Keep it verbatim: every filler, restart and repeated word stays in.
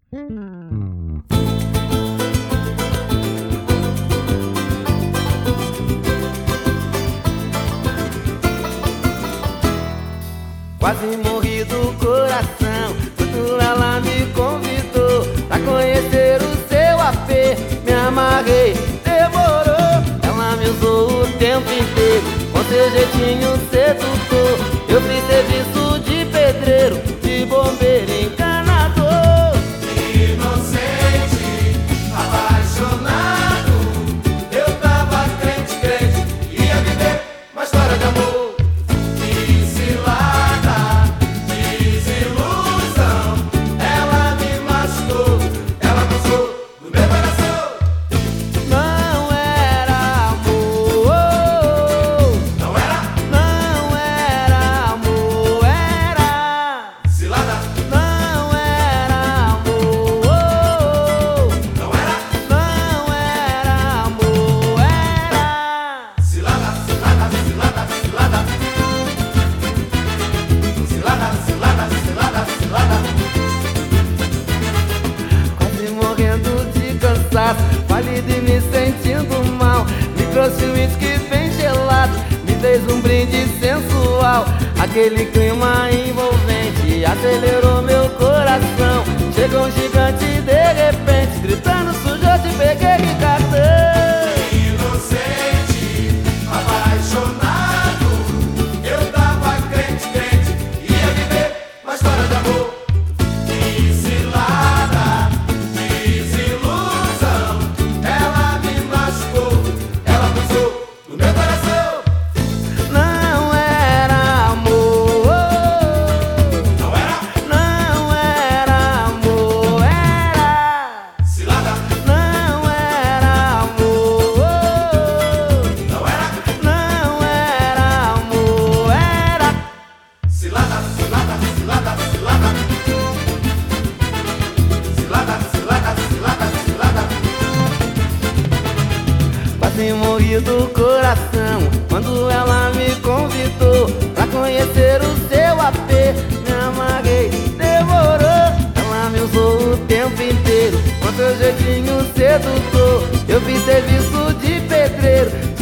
Quase morri do coração quando ela me convidou pra conhecer o seu A P. Me amarrei, demorou. Ela me usou o tempo inteiro com seu jeitinho sedutor. Eu fiz serviço de pedreiro, de bombeiro, encanador. Inocente, apaixonado, eu tava crente, crente, ia viver uma história de amor. Pálido e me sentindo mal, me trouxe um uísque bem gelado, me fez um brinde sensual. Aquele clima envolvente acelerou meu coração. Chegou um gigante de repente, gritando: sujou, te peguei, que cartão. Inocente, apaixonado, eu tava crente, crente, ia viver uma história de amor. Quase morri do coração quando ela me convidou pra conhecer o seu A P. Me amarrei, demorou. Ela me usou o tempo inteiro com seu jeitinho sedutor. Eu fiz serviço de pedreiro,